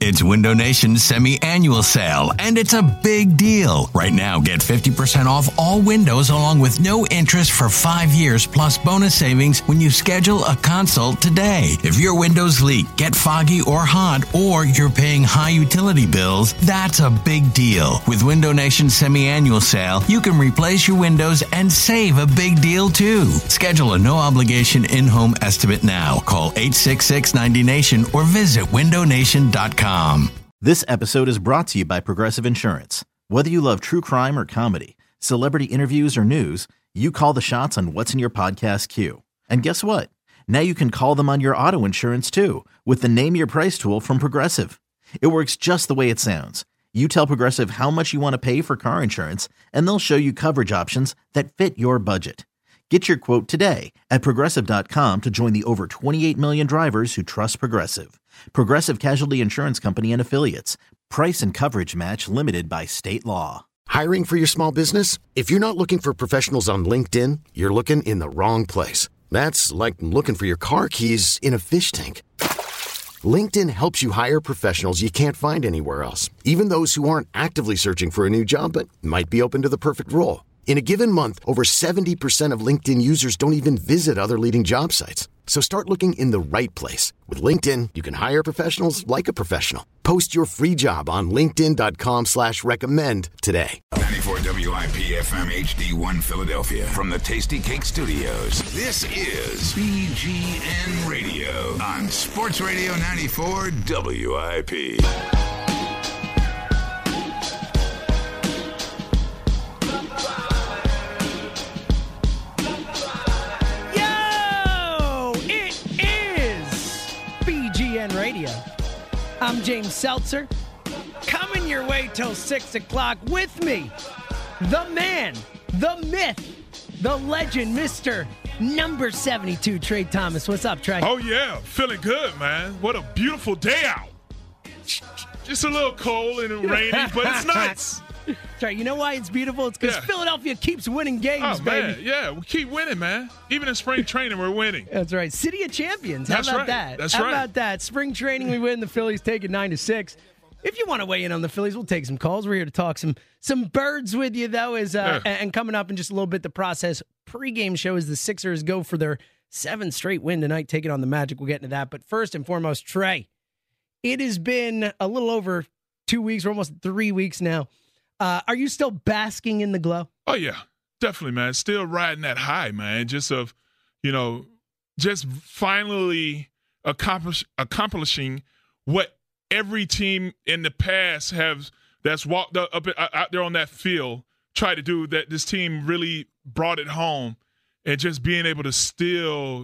It's Window Nation's semi-annual sale, and it's a big deal. Right now, get 50% off all windows along with no interest for 5 years plus bonus savings when you schedule a consult today. If your windows leak, get foggy or hot, or you're paying high utility bills, that's a big deal. With Window Nation's semi-annual sale, you can replace your windows and save a big deal too. Schedule a no-obligation in-home estimate now. Call 866-90-NATION or visit windownation.com. This episode is brought to you by Progressive Insurance. Whether you love true crime or comedy, celebrity interviews or news, you call the shots on what's in your podcast queue. And guess what? Now you can call them on your auto insurance too with the Name Your Price tool from Progressive. It works just the way it sounds. You tell Progressive how much you want to pay for car insurance, and they'll show you coverage options that fit your budget. Get your quote today at Progressive.com to join the over 28 million drivers who trust Progressive. Progressive Casualty Insurance Company and Affiliates. Price and coverage match limited by state law. Hiring for your small business? If you're not looking for professionals on LinkedIn, you're looking in the wrong place. That's like looking for your car keys in a fish tank. LinkedIn helps you hire professionals you can't find anywhere else, even those who aren't actively searching for a new job but might be open to the perfect role. In a given month, over 70% of LinkedIn users don't even visit other leading job sites. So start looking in the right place. With LinkedIn, you can hire professionals like a professional. Post your free job on linkedin.com/recommend today. 94 WIP FM HD1 Philadelphia from the Tasty Cake Studios. This is BGN Radio on Sports Radio 94 WIP. Radio. I'm James Seltzer, coming your way till 6 o'clock with me, the man, the myth, the legend, Mr. Number 72, Trey Thomas. What's up, Trey? Oh, yeah. Feeling good, man. What a beautiful day out. Just a little cold and rainy, but it's nice. Trey, you know why it's beautiful? It's because Philadelphia keeps winning games, baby. Man, yeah, we keep winning, man. Even in spring training, we're winning. That's right. City of Champions. How about that? How about that? Spring training, we win. The Phillies take it 9-6. If you want to weigh in on the Phillies, we'll take some calls. We're here to talk some birds with you, though. And coming up in just a little bit, the process pregame show as the Sixers go for their 7th straight win tonight, taking on the Magic. We'll get into that. But first and foremost, Trey, it has been a little over 2 weeks. We're almost 3 weeks now. Are you still basking in the glow? Oh, yeah, definitely, man. Still riding that high, man, just of, just finally accomplishing what every team in the past that's walked up out there on that field tried to do, that this team really brought it home, and just being able to still,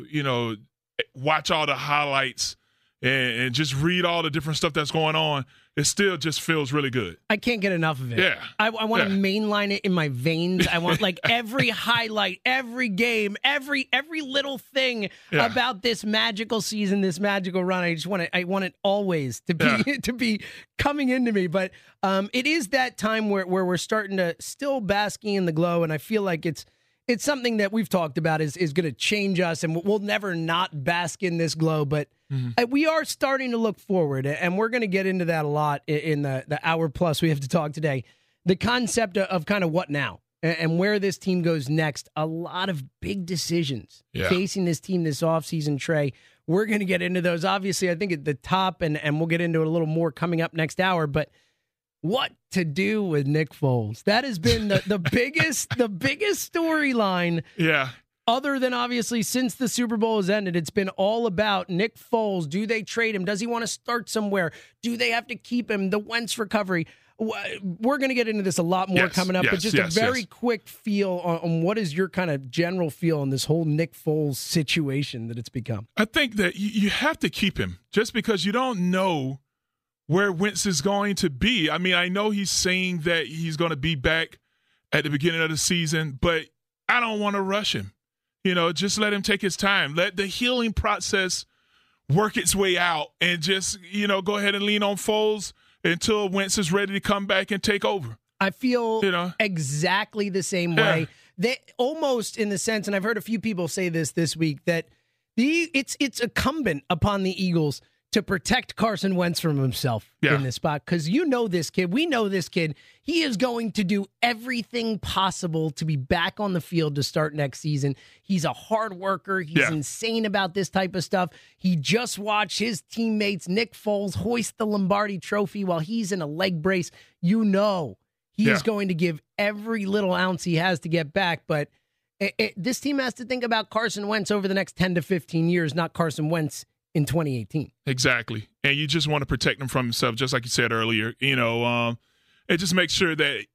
watch all the highlights and just read all the different stuff that's going on. It still just feels really good. I can't get enough of it. Yeah. I want to mainline it in my veins. I want every highlight, every game, every little thing about this magical season, this magical run. I want it always to be to be coming into me. But it is that time where we're starting to still basking in the glow, and I feel like it's something that we've talked about is going to change us, and we'll never not bask in this glow. But we are starting to look forward, and we're going to get into that a lot in the hour plus we have to talk today. The concept of kind of what now and where this team goes next. A lot of big decisions facing this team this offseason, Trey. We're going to get into those. Obviously, I think at the top, and we'll get into it a little more coming up next hour, but what to do with Nick Foles? That has been the biggest storyline. Yeah. Other than obviously since the Super Bowl has ended, it's been all about Nick Foles. Do they trade him? Does he want to start somewhere? Do they have to keep him? The Wentz recovery. We're going to get into this a lot more coming up, but just a very quick feel on what is your kind of general feel on this whole Nick Foles situation that it's become? I think that you have to keep him just because you don't know where Wentz is going to be. I mean, I know he's saying that he's going to be back at the beginning of the season, but I don't want to rush him. Just let him take his time. Let the healing process work its way out, and just, go ahead and lean on Foles until Wentz is ready to come back and take over. I feel exactly the same way. They almost in the sense, and I've heard a few people say this week, that it's incumbent upon the Eagles to protect Carson Wentz from himself in this spot, because you know this kid. We know this kid. He is going to do everything possible to be back on the field to start next season. He's a hard worker. He's insane about this type of stuff. He just watched his teammates, Nick Foles, hoist the Lombardi trophy while he's in a leg brace. You know he is going to give every little ounce he has to get back, but this team has to think about Carson Wentz over the next 10 to 15 years, not Carson Wentz in 2018. Exactly. And you just want to protect him from himself, just like you said earlier, and just make sure that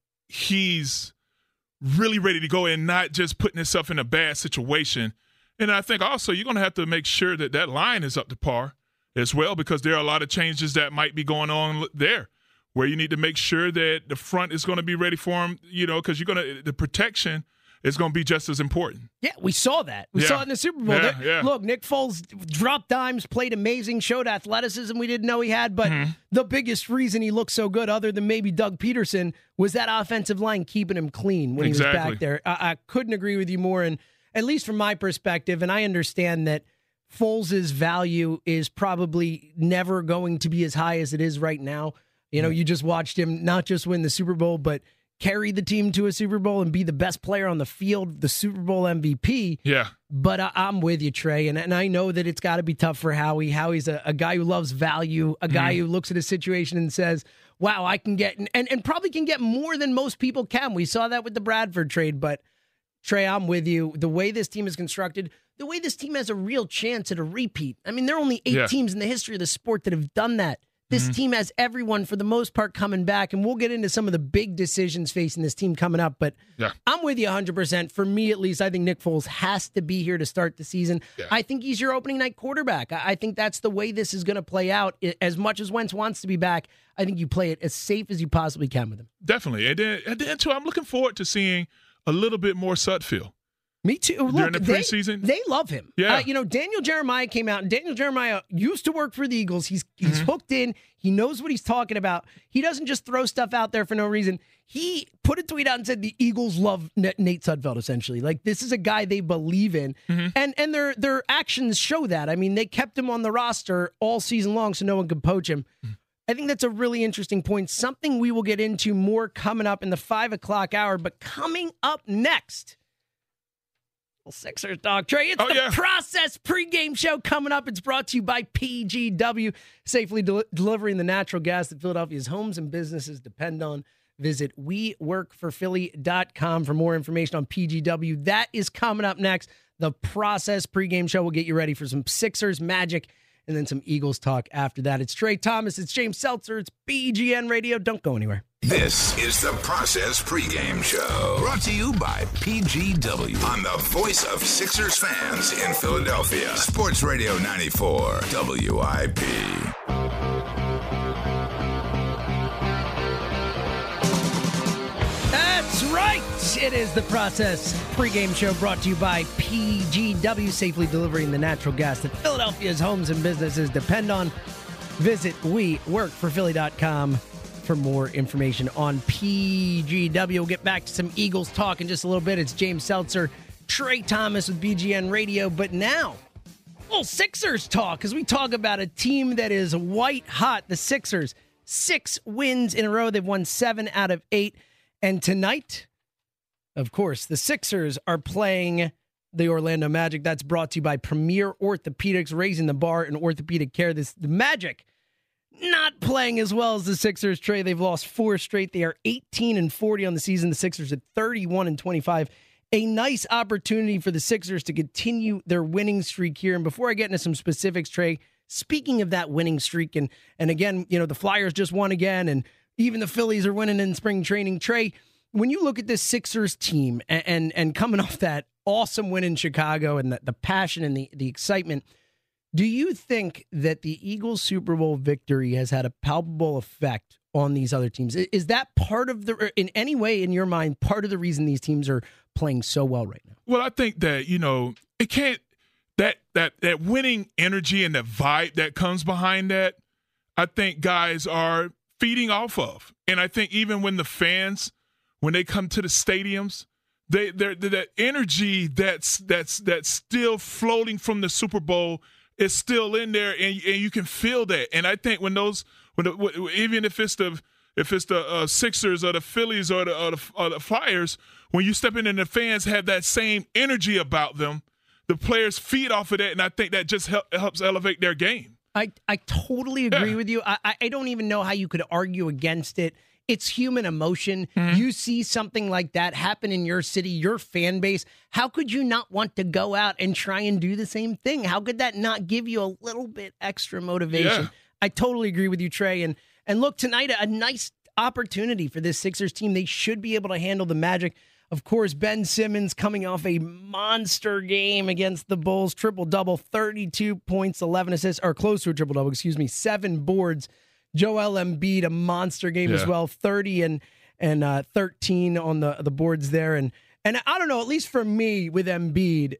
he's really ready to go and not just putting himself in a bad situation. And I think also you're going to have to make sure that that line is up to par as well, because there are a lot of changes that might be going on there where you need to make sure that the front is going to be ready for him, because the protection is going to be just as important. Yeah, we saw that. We saw it in the Super Bowl. Look, Nick Foles dropped dimes, played amazing, showed athleticism we didn't know he had, but the biggest reason he looked so good, other than maybe Doug Peterson, was that offensive line keeping him clean when he was back there. I couldn't agree with you more, and at least from my perspective, and I understand that Foles' value is probably never going to be as high as it is right now. You just watched him not just win the Super Bowl, but carry the team to a Super Bowl and be the best player on the field, the Super Bowl MVP. Yeah. But I'm with you, Trey, and I know that it's got to be tough for Howie. Howie's a guy who loves value, a guy who looks at a situation and says, wow, I can get, and probably can get more than most people can. We saw that with the Bradford trade, but Trey, I'm with you. The way this team is constructed, the way this team has a real chance at a repeat. I mean, there are only 8 teams in the history of the sport that have done that. This team has everyone, for the most part, coming back, and we'll get into some of the big decisions facing this team coming up, but I'm with you 100%. For me, at least, I think Nick Foles has to be here to start the season. I think he's your opening night quarterback. I think that's the way this is going to play out. As much as Wentz wants to be back, I think you play it as safe as you possibly can with him. Definitely. And then too, I'm looking forward to seeing a little bit more Sudfeld. Me too. Look, during the preseason, they love him. Yeah. Daniel Jeremiah came out, and Daniel Jeremiah used to work for the Eagles. He's hooked in. He knows what he's talking about. He doesn't just throw stuff out there for no reason. He put a tweet out and said the Eagles love Nate Sudfeld, essentially. Like, this is a guy they believe in. And their actions show that. I mean, they kept him on the roster all season long so no one could poach him. I think that's a really interesting point. Something we will get into more coming up in the 5 o'clock hour. But coming up next, Sixers talk, Trey. It's the Process pregame show coming up. It's brought to you by PGW, safely delivering the natural gas that Philadelphia's homes and businesses depend on. Visit WeWorkForPhilly.com for more information on PGW. That is coming up next. The Process pregame show will get you ready for some Sixers magic and then some Eagles talk after that. It's Trey Thomas. It's James Seltzer. It's BGN Radio. Don't go anywhere. This is the Process pregame show, brought to you by PGW on the voice of Sixers fans in Philadelphia. Sports Radio 94 WIP. That's right. It is the Process pregame show brought to you by PGW, safely delivering the natural gas that Philadelphia's homes and businesses depend on. Visit WeWorkForPhilly.com for more information on PGW. We'll get back to some Eagles talk in just a little bit. It's James Seltzer, Trey Thomas with BGN Radio. But now, a little Sixers talk, as we talk about a team that is white hot. The Sixers, 6 wins in a row. They've won 7 out of 8. And tonight, of course, the Sixers are playing the Orlando Magic. That's brought to you by Premier Orthopedics, raising the bar in orthopedic care. The Magic not playing as well as the Sixers, Trey. They've lost 4 straight. They are 18-40 on the season. The Sixers at 31-25. A nice opportunity for the Sixers to continue their winning streak here. And before I get into some specifics, Trey, speaking of that winning streak, and again, the Flyers just won again, and even the Phillies are winning in spring training. Trey, when you look at this Sixers team and coming off that awesome win in Chicago and the passion and the excitement, do you think that the Eagles Super Bowl victory has had a palpable effect on these other teams? Is that part of in any way in your mind, part of the reason these teams are playing so well right now? Well, I think that, it can't, that winning energy and the vibe that comes behind that, I think guys are feeding off of. And I think even when the fans, when they come to the stadiums, that energy that's still floating from the Super Bowl is still in there, and you can feel that. And I think even if it's the Sixers or the Phillies or the Flyers, when you step in and the fans have that same energy about them, the players feed off of that, and I think that just helps elevate their game. I totally agree with you. I don't even know how you could argue against it. It's human emotion. Mm-hmm. You see something like that happen in your city, your fan base. How could you not want to go out and try and do the same thing? How could that not give you a little bit extra motivation? Yeah. I totally agree with you, Trey. And look, tonight, a nice opportunity for this Sixers team. They should be able to handle the Magic. Of course, Ben Simmons coming off a monster game against the Bulls. Triple-double, 32 points, 11 assists, or close to a triple-double, 7 boards. Joel Embiid, a monster game as well, 30 and 13 on the boards there. And I don't know, at least for me with Embiid,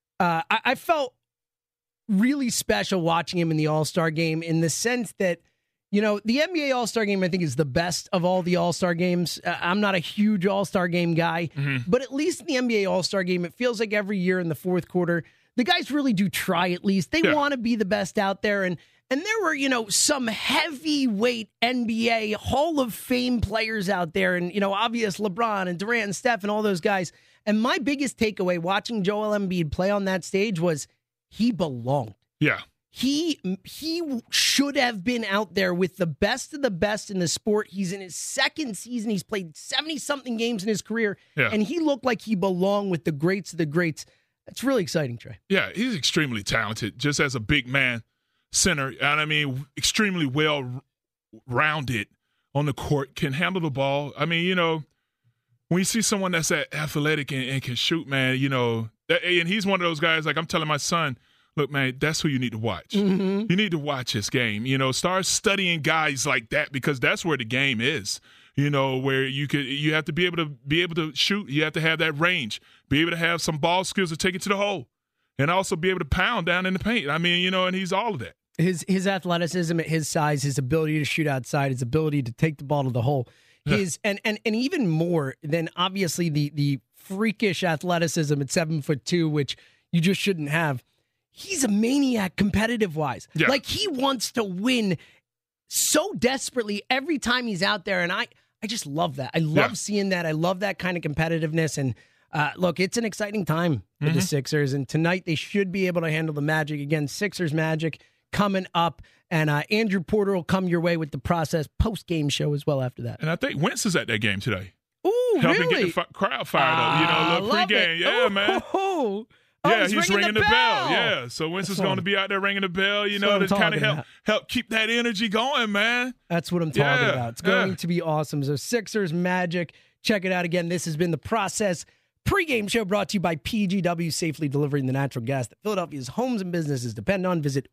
I felt really special watching him in the All-Star game in the sense that, the NBA All-Star game, I think, is the best of all the All-Star games. I'm not a huge All-Star game guy, but at least in the NBA All-Star game, it feels like every year in the fourth quarter, the guys really do try at least. They want to be the best out there. And there were, some heavyweight NBA Hall of Fame players out there. And, obvious LeBron and Durant and Steph and all those guys. And my biggest takeaway watching Joel Embiid play on that stage was he belonged. Yeah. He should have been out there with the best of the best in the sport. He's in his second season. He's played 70-something games in his career. Yeah. And he looked like he belonged with the greats of the greats. That's really exciting, Trey. Yeah, he's extremely talented just as a big man center. And I mean, extremely well-rounded on the court, can handle the ball. I mean, when you see someone that's that athletic and can shoot, man, and he's one of those guys, like I'm telling my son, look, man, that's who you need to watch. Mm-hmm. You need to watch his game. Start studying guys like that because that's where the game is. Where you have to be able to shoot. You have to have that range. Be able to have some ball skills to take it to the hole, and also be able to pound down in the paint. I mean, and he's all of that. His athleticism at his size, his ability to shoot outside, his ability to take the ball to the hole, and even more than obviously the freakish athleticism at 7'2", which you just shouldn't have. He's a maniac competitive wise. Yeah. Like he wants to win so desperately every time he's out there. And I just love that. I love seeing that. I love that kind of competitiveness. And look, it's an exciting time for the Sixers. And tonight they should be able to handle the Magic. Again, Sixers Magic coming up. And Andrew Porter will come your way with the Process post-game show as well after that. And I think Wentz is at that game today. Ooh, helping really? get the crowd fired up. A little pregame. Yeah, man. Yeah, he's ringing the bell. Yeah, so Winston's going to be out there ringing the bell, to kind of help keep that energy going, man. That's what I'm talking about. It's going to be awesome. So Sixers Magic, check it out again. This has been the Process pregame show brought to you by PGW, safely delivering the natural gas that Philadelphia's homes and businesses depend on. Visit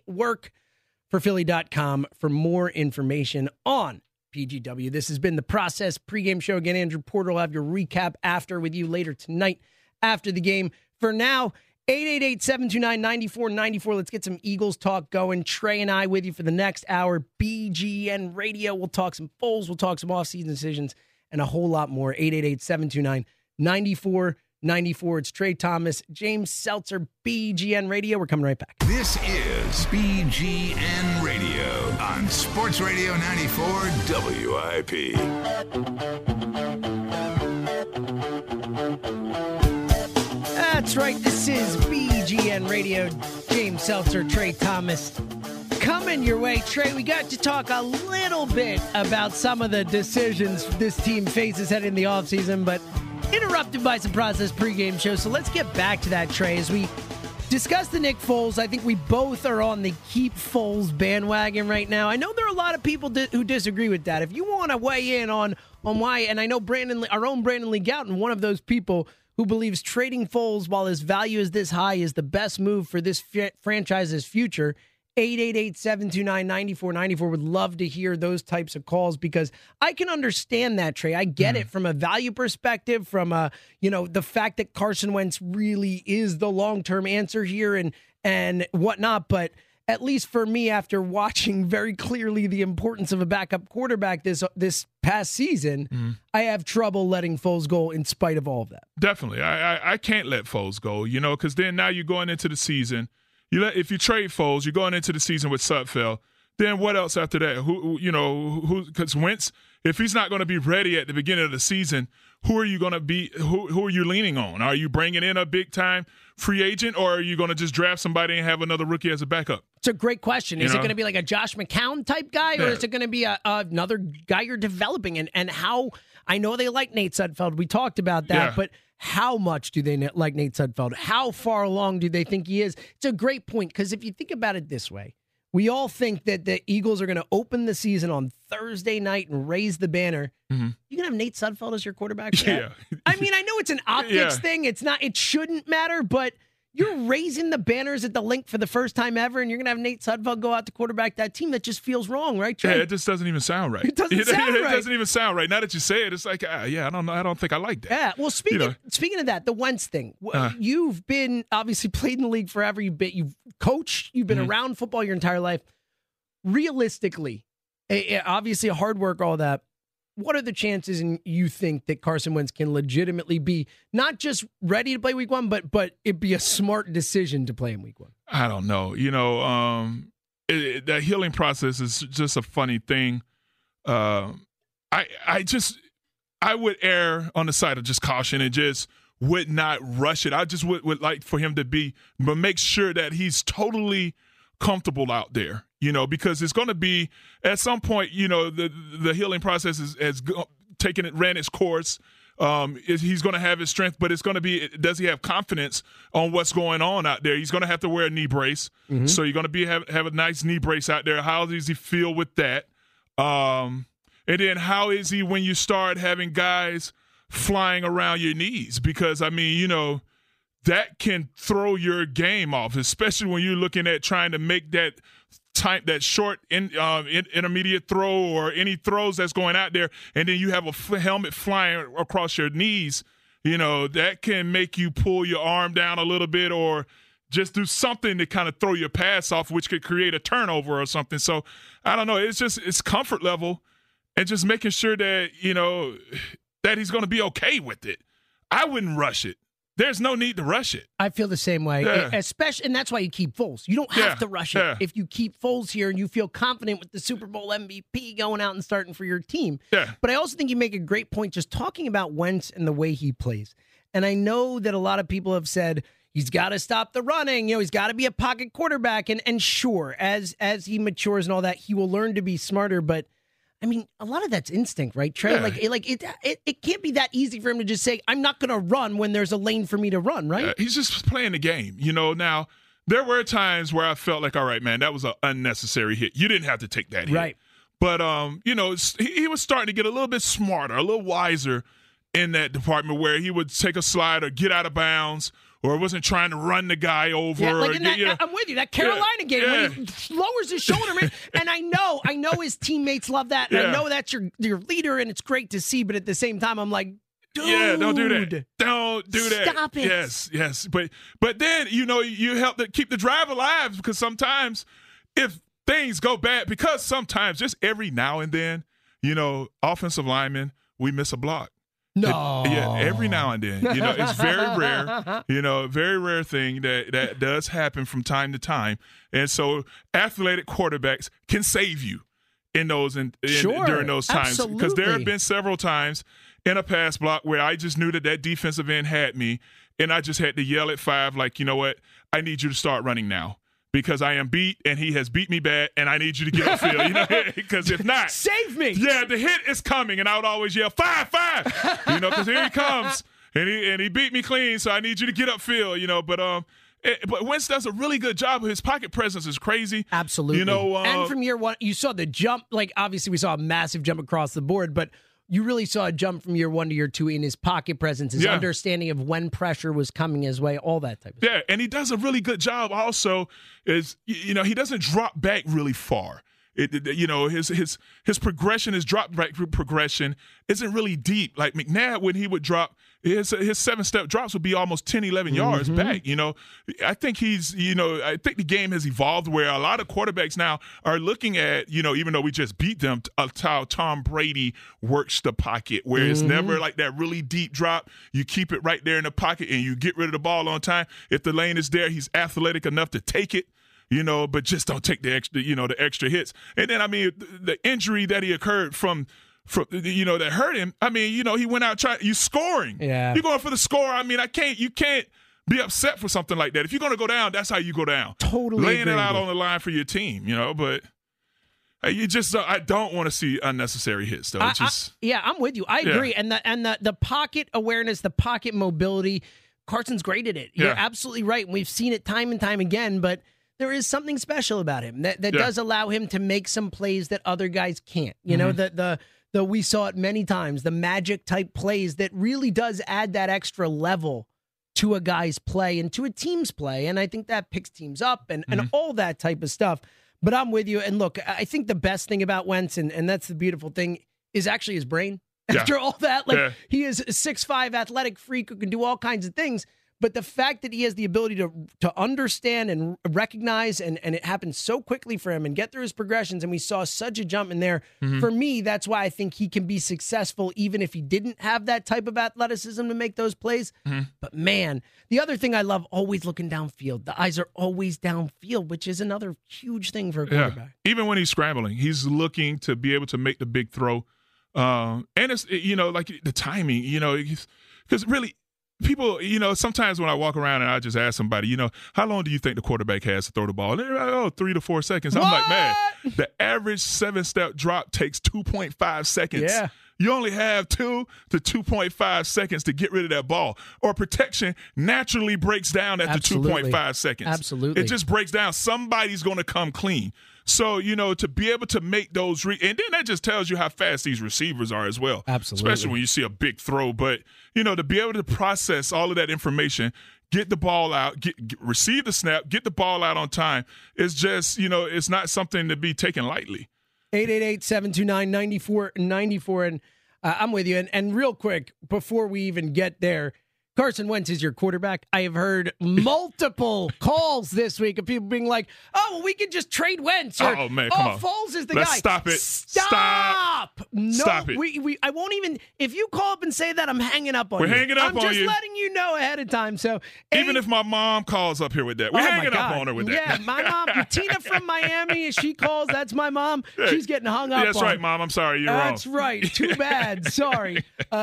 WeWorkForPhilly.com for more information on PGW. This has been the Process pregame show. Again, Andrew Porter will have your recap after with you later tonight after the game. For now, 888-729-9494. Let's get some Eagles talk going. Trey and I with you for the next hour. BGN Radio. We'll talk some Foles. We'll talk some offseason decisions and a whole lot more. 888-729-9494. It's Trey Thomas, James Seltzer, BGN Radio. We're coming right back. This is BGN Radio on Sports Radio 94 WIP. That's right. This is BGN Radio. James Seltzer, Trey Thomas, coming your way. Trey, we got to talk a little bit about some of the decisions this team faces heading in the offseason, but interrupted by some Process pregame show. So let's get back to that, Trey. As we discuss the Nick Foles, I think we both are on the keep Foles bandwagon right now. I know there are a lot of people who disagree with that. If you want to weigh in on why, and I know our own Brandon Lee Gouton, one of those people who believes trading Foles while his value is this high is the best move for this franchise's future. 888-729-9494. Would love to hear those types of calls because I can understand that, Trey. I get it from a value perspective, from the fact that Carson Wentz really is the long-term answer here and whatnot. But at least for me, after watching very clearly the importance of a backup quarterback this past season, I have trouble letting Foles go in spite of all of that. Definitely. I can't let Foles go, because then now you're going into the season If you trade Foles, you're going into the season with Sudfeld. Then what else after that? Because Wentz, if he's not going to be ready at the beginning of the season, who are you going to be? Who are you leaning on? Are you bringing in a big time free agent, or are you going to just draft somebody and have another rookie as a backup? It's a great question. Is it going to be like a Josh McCown type guy, or is it going to be another guy you're developing? And how? I know they like Nate Sudfeld. We talked about that, but how much do they like Nate Sudfeld? How far along do they think he is? It's a great point, because if you think about it this way, we all think that the Eagles are going to open the season on Thursday night and raise the banner. Mm-hmm. You going to have Nate Sudfeld as your quarterback? Yeah. I mean, I know it's an optics thing. It shouldn't matter, but you're raising the banners at the Link for the first time ever, and you're going to have Nate Sudfeld go out to quarterback that team. That just feels wrong, right, Trey? Yeah, it just doesn't even sound right. It doesn't sound right. It doesn't even sound right. Now that you say it, it's like, I don't know. I don't think I like that. Yeah, well, speaking of that, the Wentz thing, you've been obviously played in the league forever. You've coached. You've been around football your entire life. Realistically, obviously hard work, all that. What are the chances, and you think, that Carson Wentz can legitimately be not just ready to play week one, but it be a smart decision to play in week one? I don't know. The healing process is just a funny thing. I would err on the side of just caution and just would not rush it. I just would like for him to but make sure that he's totally comfortable out there. Because it's going to be at some point, the healing process has ran its course. He's going to have his strength, but it's going to be, does he have confidence on what's going on out there? He's going to have to wear a knee brace. Mm-hmm. So you're going to have a nice knee brace out there. How does he feel with that? And then how is he when you start having guys flying around your knees? Because, that can throw your game off, especially when you're looking at trying to make that short intermediate throw or any throws that's going out there, and then you have a helmet flying across your knees. That can make you pull your arm down a little bit, or just do something to kind of throw your pass off, which could create a turnover or something. So I don't know. It's comfort level, and just making sure that that he's going to be okay with it. I wouldn't rush it. There's no need to rush it. I feel the same way, especially, and that's why you keep Foles. You don't have to rush it if you keep Foles here and you feel confident with the Super Bowl MVP going out and starting for your team. Yeah. But I also think you make a great point just talking about Wentz and the way he plays. And I know that a lot of people have said he's got to stop the running. He's got to be a pocket quarterback. And sure, as he matures and all that, he will learn to be smarter. But I mean, a lot of that's instinct, right, Trey? Yeah. It can't be that easy for him to just say, I'm not going to run when there's a lane for me to run, right? He's just playing the game. Now, there were times where I felt like, all right, man, that was an unnecessary hit. You didn't have to take that hit. Right. But, he was starting to get a little bit smarter, a little wiser in that department, where he would take a slide or get out of bounds, or wasn't trying to run the guy over. Yeah, I'm with you. That Carolina game when he lowers his shoulder, and I know his teammates love that, and I know that's your leader, and it's great to see. But at the same time, I'm like, dude, don't do that. Don't do that. Stop it. Yes. But then you help to keep the drive alive, because sometimes if things go bad, because sometimes just every now and then, offensive linemen, we miss a block. No. Every now and then. It's very rare. Very rare thing that does happen from time to time. And so athletic quarterbacks can save you in those during those times. Absolutely. Because there have been several times in a pass block where I just knew that defensive end had me, and I just had to yell at 5, like, you know what? I need you to start running now, because I am beat, and he has beat me bad, and I need you to get upfield, because if not, save me. Yeah, the hit is coming, and I would always yell 5, because here he comes, and he beat me clean, so I need you to get upfield, but Wentz does a really good job. His pocket presence is crazy. Absolutely. And from year one, you saw the jump. Like, obviously, we saw a massive jump across the board, but you really saw a jump from year one to year two in his pocket presence, his understanding of when pressure was coming his way, all that type of stuff. Yeah, and he does a really good job also he doesn't drop back really far. His progression, his drop back progression isn't really deep. Like McNabb, when he would drop, his 7-step drops would be almost 10, 11 yards back. I think I think the game has evolved where a lot of quarterbacks now are looking at, even though we just beat them, how Tom Brady works the pocket, where it's never like that really deep drop. You keep it right there in the pocket and you get rid of the ball on time. If the lane is there, he's athletic enough to take it. But just don't take the extra hits. And then, the injury that he occurred from that hurt him. He went out you scoring. Yeah. You're going for the score. You can't be upset for something like that. If you're going to go down, that's how you go down. Totally laying it out on the line for your team, but I don't want to see unnecessary hits though. I'm with you. I agree. And the pocket awareness, the pocket mobility, Carson's great at it. You're absolutely right. And we've seen it time and time again, but there is something special about him that does allow him to make some plays that other guys can't. We saw it many times, the magic type plays that really does add that extra level to a guy's play and to a team's play. And I think that picks teams up and all that type of stuff. But I'm with you. And look, I think the best thing about Wentz, and that's the beautiful thing, is actually his brain. After all that, he is a 6'5" athletic freak who can do all kinds of things. But the fact that he has the ability to understand and recognize, and it happens so quickly for him and get through his progressions, and we saw such a jump in there. For me, that's why I think he can be successful even if he didn't have that type of athleticism to make those plays. But man, the other thing I love, always looking downfield. The eyes are always downfield, which is another huge thing for a quarterback. Even when he's scrambling, he's looking to be able to make the big throw. And it's, like the timing, because really, people, sometimes when I walk around and I just ask somebody, how long do you think the quarterback has to throw the ball? And they're like, 3 to 4 seconds. I'm like, man, the average 7-step drop takes 2.5 seconds. Yeah. You only have 2 to 2.5 seconds to get rid of that ball. Or protection naturally breaks down after 2.5 seconds. Absolutely. It just breaks down. Somebody's going to come clean. So, to be able to make those and then that just tells you how fast these receivers are as well. Absolutely. Especially when you see a big throw. But, to be able to process all of that information, get the ball out, receive the snap, get the ball out on time, is just, it's not something to be taken lightly. 888-729-9494. And I'm with you. And real quick, before we even get there, Carson Wentz is your quarterback. I have heard multiple calls this week of people being like, oh, well, we could just trade Wentz. Or, oh, man, come on. Foles is the Let's guy. Stop it. Stop. No, Stop it. I won't even, if you call up and say that, I'm hanging up on you. We're hanging up on you. I'm just letting you know ahead of time. So even if my mom calls up here with that, we're hanging up on her with that. Yeah, my mom, Tina from Miami, she calls, that's my mom. She's getting hung up on. That's right, Mom. I'm sorry. You're wrong. That's right. Too bad. Sorry.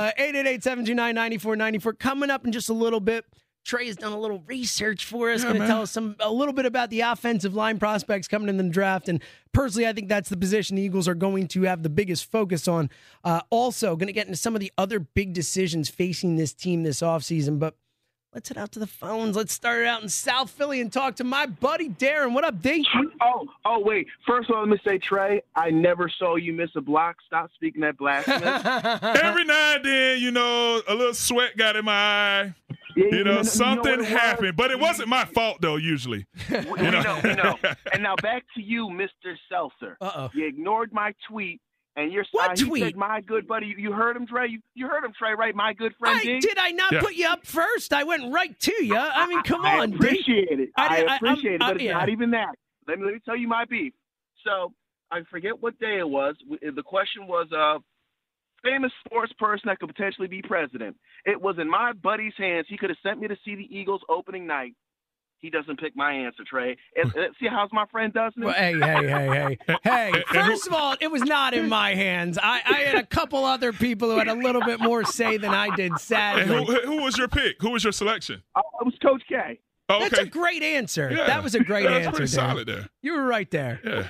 888-729-9494. Coming up in just a little bit, Trey has done a little research for us, going to tell us a little bit about the offensive line prospects coming in the draft. And personally, I think that's the position the Eagles are going to have the biggest focus on. Also, going to get into some of the other big decisions facing this team this offseason. But let's head out to the phones. Let's start it out in South Philly and talk to my buddy Darren. What up, D? Oh, wait. First of all, let me say, Trey, I never saw you miss a block. Stop speaking that blasphemous. Every now and then, a little sweat got in my eye. Yeah, something happened, but it wasn't my fault, though, usually. We know. And now back to you, Mr. Seltzer. Uh-oh. You ignored my tweet, and you're what tweet? He said, my good buddy. You heard him, Trey? You heard him, Trey, right? My good friend, D? Did I not put you up first? I went right to you. I mean, come on, D. I appreciate it. I appreciate it, but it's not even that. Let me tell you my beef. So I forget what day it was. The question was famous sports person that could potentially be president. It was in my buddy's hands. He could have sent me to see the Eagles opening night. He doesn't pick my answer, Trey. See how's my friend does it? Well, hey. First of all, it was not in my hands. I had a couple other people who had a little bit more say than I did, sadly. And who was your pick? Who was your selection? It was Coach K. Oh, okay. That's a great answer. Yeah. That was a great answer. That's pretty solid there. You were right there. Yeah.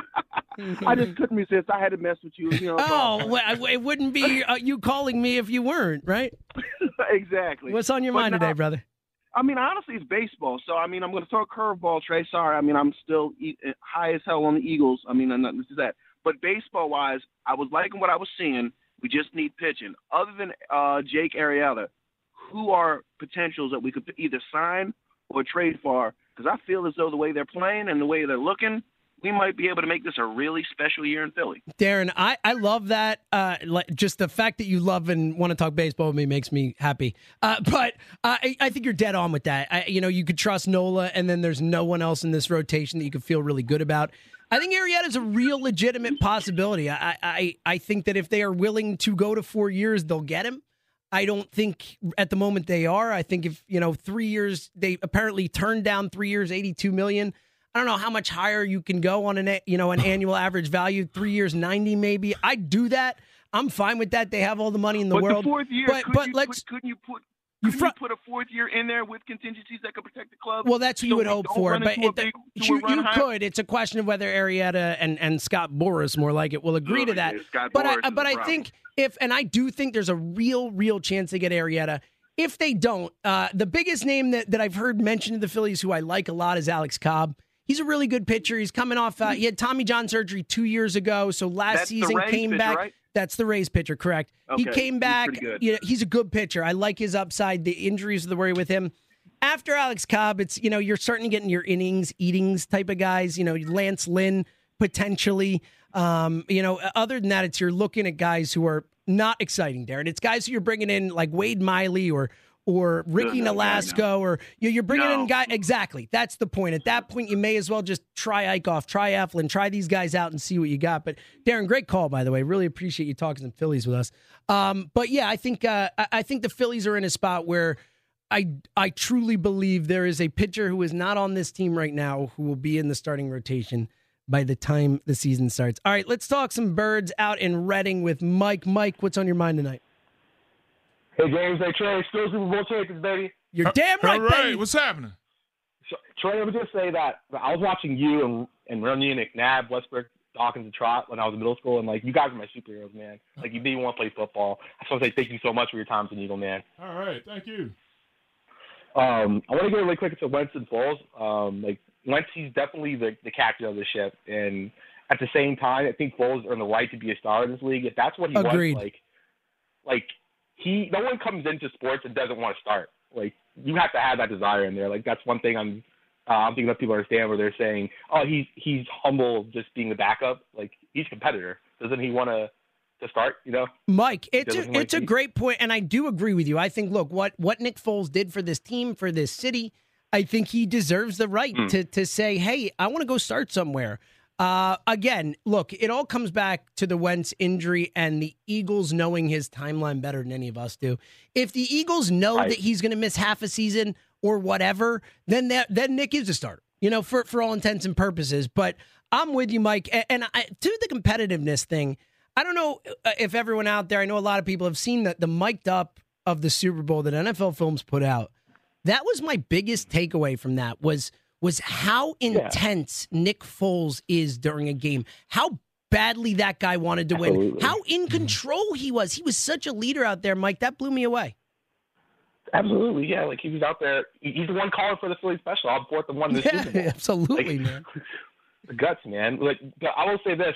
I just couldn't resist. I had to mess with you. It wouldn't be you calling me if you weren't, right? Exactly. What's on your mind today, brother? Honestly, it's baseball. So, I'm going to throw a curveball, Trey. Sorry. I'm still high as hell on the Eagles. This is that. But baseball-wise, I was liking what I was seeing. We just need pitching. Other than Jake Arrieta, who are potentials that we could either sign or trade for? Because I feel as though the way they're playing and the way they're looking, we might be able to make this a really special year in Philly. Darren, I love that. Just the fact that you love and want to talk baseball with me makes me happy. But I think you're dead on with that. You could trust Nola, and then there's no one else in this rotation that you could feel really good about. I think Arrieta is a real legitimate possibility. I think that if they are willing to go to 4 years, they'll get him. I don't think at the moment they are. I think if 3 years, they apparently turned down 3 years, $82 million. I don't know how much higher you can go on an annual average value. 3 years, 90 maybe. I'd do that. I'm fine with that. They have all the money in the world. The fourth year, couldn't you put a fourth year in there with contingencies that could protect the club? Well, that's what you would hope for. But you could. It's a question of whether Arrieta and Scott Boras, more like it, will agree to that. But I think I do think there's a real chance they get Arrieta. If they don't, the biggest name that I've heard mentioned to the Phillies who I like a lot is Alex Cobb. He's a really good pitcher. He's coming off, he had Tommy John surgery 2 years ago, so last season came back. Right? That's the Rays pitcher, correct. Okay. He came back. He's a good pitcher. I like his upside. The injuries are the worry with him. After Alex Cobb, it's, you're starting to get in your eatings type of guys, Lance Lynn, potentially. Other than that, you're looking at guys who are not exciting, Darren. It's guys who you're bringing in like Wade Miley or Ricky Nolasco, or you're bringing in guys. Exactly. That's the point. At that point, you may as well just try Eichhoff, try Eflin, try these guys out and see what you got. But Darren, great call, by the way. Really appreciate you talking some Phillies with us. But yeah, I think the Phillies are in a spot where I truly believe there is a pitcher who is not on this team right now who will be in the starting rotation by the time the season starts. All right, let's talk some Birds out in Reading with Mike. Mike, what's on your mind tonight? Hey, James. Hey, Trey. Still Super Bowl champions, baby. You're damn right, baby. What's happening? So, Trey, let me just say that I was watching you and Runyon, McNabb, Westbrook, Dawkins, and Trott when I was in middle school, and, you guys are my superheroes, man. You made me want to play football. I just want to say thank you so much for your time as an Eagle, man. All right. Thank you. I want to get really quick into Wentz and Foles. Wentz, he's definitely the captain of the ship, and at the same time, I think Foles earned the right to be a star in this league. If that's what he wants, no one comes into sports and doesn't want to start. You have to have that desire in there. That's one thing I'm thinking that people understand where they're saying, oh, he's humble just being the backup. He's a competitor. Doesn't he want to start, Mike, it's a great point, and I do agree with you. I think, look, what Nick Foles did for this team, for this city, I think he deserves the right to say, hey, I want to go start somewhere. Again, look, it all comes back to the Wentz injury and the Eagles knowing his timeline better than any of us do. If the Eagles know that he's going to miss half a season or whatever, then Nick is a starter, for all intents and purposes. But I'm with you, Mike. And to the competitiveness thing, I don't know if everyone out there, I know a lot of people have seen the mic'd up of the Super Bowl that NFL Films put out. That was my biggest takeaway from that was how intense Nick Foles is during a game, how badly that guy wanted to win, how in control he was. He was such a leader out there, Mike. That blew me away. Absolutely, yeah. He was out there. He's the one calling for the Philly special. I'm 4th and 1 this Super Bowl. Absolutely, man. The guts, man. I will say this: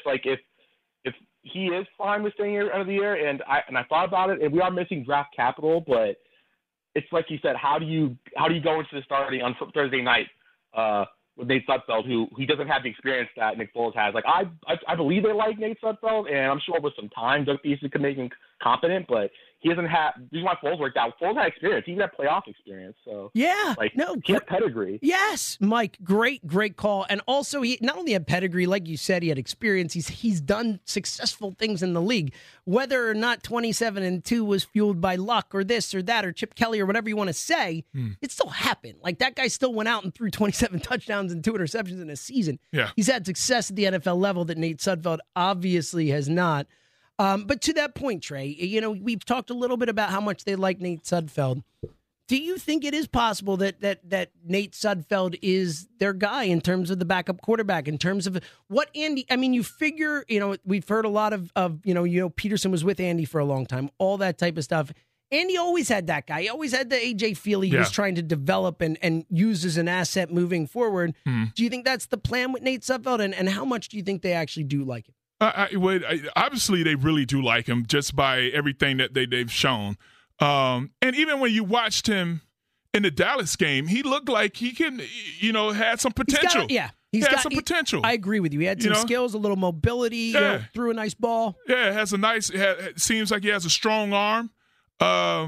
if he is fine with staying here at the end of the year, and I thought about it, and we are missing draft capital, but it's like you said, how do you go into the starting on Thursday night? With Nate Sudfeld, who he doesn't have the experience that Nick Foles has. I believe they like Nate Sudfeld, and I'm sure with some time, Doug Beasley could make him competent, but he doesn't have – this is why Foles worked out. Foles had experience. He had playoff experience. So he had pedigree. Yes, Mike, great call. And also, he not only had pedigree, like you said, he had experience. He's done successful things in the league. Whether or not 27-2 was fueled by luck or this or that or Chip Kelly or whatever you want to say, it still happened. That guy still went out and threw 27 touchdowns and 2 interceptions in a season. Yeah. He's had success at the NFL level that Nate Sudfeld obviously has not. But to that point, Trey, we've talked a little bit about how much they like Nate Sudfeld. Do you think it is possible that Nate Sudfeld is their guy in terms of the backup quarterback, in terms of what Andy, you figure, we've heard a lot of Peterson was with Andy for a long time, all that type of stuff. Andy always had that guy. He always had the A.J. Feely he was trying to develop and use as an asset moving forward. Do you think that's the plan with Nate Sudfeld, and how much do you think they actually do like him? Obviously, they really do like him just by everything that they've shown. And even when you watched him in the Dallas game, he looked like he can, had some potential. He has some potential. I agree with you. He had some skills, a little mobility, threw a nice ball. Yeah, it seems like he has a strong arm. I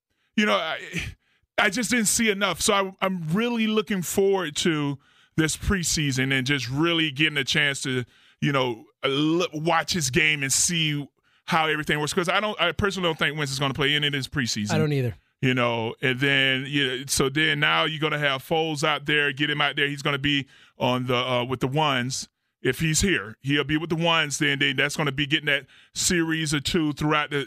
just didn't see enough. So I'm really looking forward to this preseason and just really getting a chance to, watch his game and see how everything works. Because I personally don't think Wentz is going to play any of this preseason. I don't either. And then so then now you're going to have Foles out there, get him out there. He's going to be on the with the ones. If he's here, he'll be with the ones. Then that's going to be getting that series or two throughout the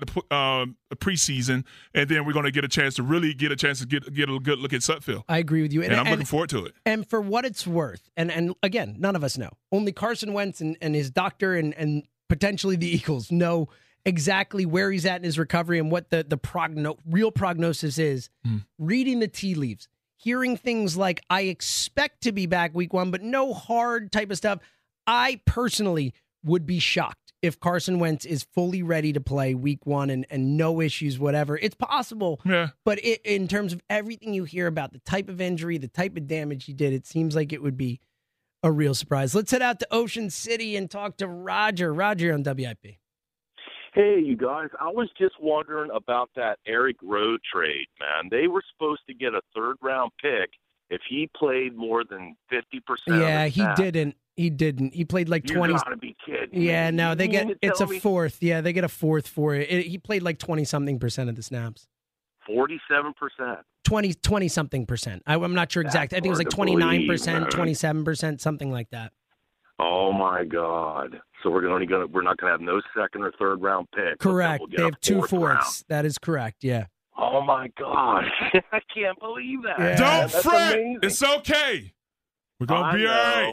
preseason, and then we're going to get a chance to get a good look at Sudfeld. I agree with you, and I'm looking forward to it. And for what it's worth, and again, none of us know. Only Carson Wentz and his doctor and potentially the Eagles know exactly where he's at in his recovery and what the real prognosis is. Reading the tea leaves, hearing things like, I expect to be back week 1, but no hard type of stuff. I personally would be shocked if Carson Wentz is fully ready to play week 1 and no issues, whatever. It's possible, but in terms of everything you hear about the type of injury, the type of damage he did, it seems like it would be a real surprise. Let's head out to Ocean City and talk to Roger. Roger on WIP. Hey, you guys, I was just wondering about that Eric Rowe trade, man. They were supposed to get a third-round pick if he played more than 50%. Yeah, he didn't. He didn't. He played like 20. You gotta be kidding. Yeah, no, it's a fourth. Yeah, they get a fourth for it. He played like 20-something% of the snaps. 47%. 20-something percent. I'm not sure exact. I think it was like 29%, 27%, something like that. Oh my God! So we're not gonna have no second or third round pick. Correct. We'll they have 2 fourths. Round. That is correct. Yeah. Oh my gosh! I can't believe that. Yeah. Don't fret. Amazing. It's okay. We're gonna be all right.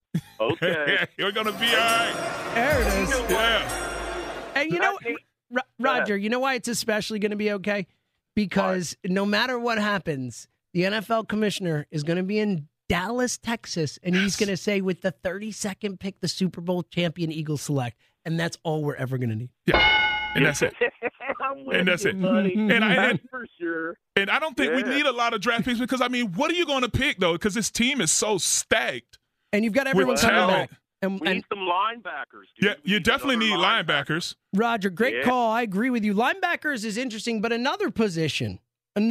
Okay. We're gonna be all right. There it is. Yeah. And Roger, you know why it's especially going to be okay? Because no matter what happens, the NFL commissioner is going to be in Dallas, Texas, and he's going to say, with the 32nd pick, the Super Bowl champion Eagles select, and that's all we're ever going to need. Yeah, and that's it. And that's it. And for sure. And I don't think we need a lot of draft picks because, what are you going to pick, though? Because this team is so stacked. And you've got everyone coming back. And we need some linebackers, dude. Yeah, you definitely need linebackers. Roger, great call. I agree with you. Linebackers is interesting, but another position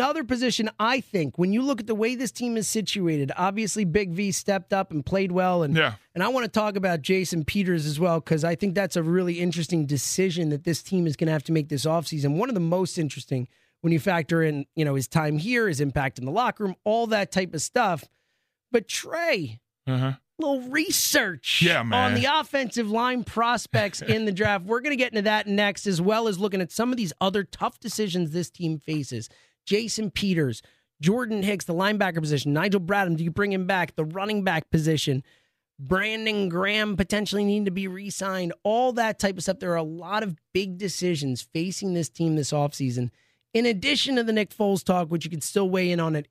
I think, when you look at the way this team is situated, obviously Big V stepped up and played well. And I want to talk about Jason Peters as well, because I think that's a really interesting decision that this team is going to have to make this offseason. One of the most interesting when you factor in, his time here, his impact in the locker room, all that type of stuff. But Trey, little research on the offensive line prospects in the draft. We're going to get into that next, as well as looking at some of these other tough decisions this team faces. Jason Peters, Jordan Hicks, the linebacker position, Nigel Bradham, do you bring him back? The running back position, Brandon Graham potentially needing to be re-signed, all that type of stuff. There are a lot of big decisions facing this team this offseason. In addition to the Nick Foles talk, which you can still weigh in on at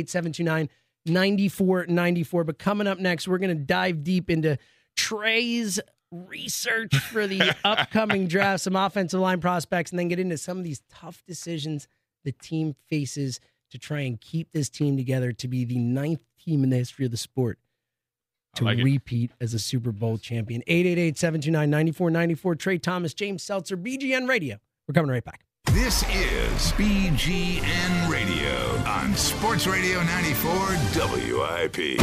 888-729-9494. But coming up next, we're going to dive deep into Trey's research for the upcoming draft, some offensive line prospects, and then get into some of these tough decisions the team faces to try and keep this team together to be the 9th team in the history of the sport to repeat as a Super Bowl champion. 888-729-9494. Trey Thomas, James Seltzer, BGN Radio. We're coming right back. This is BGN Radio on Sports Radio 94 WIP.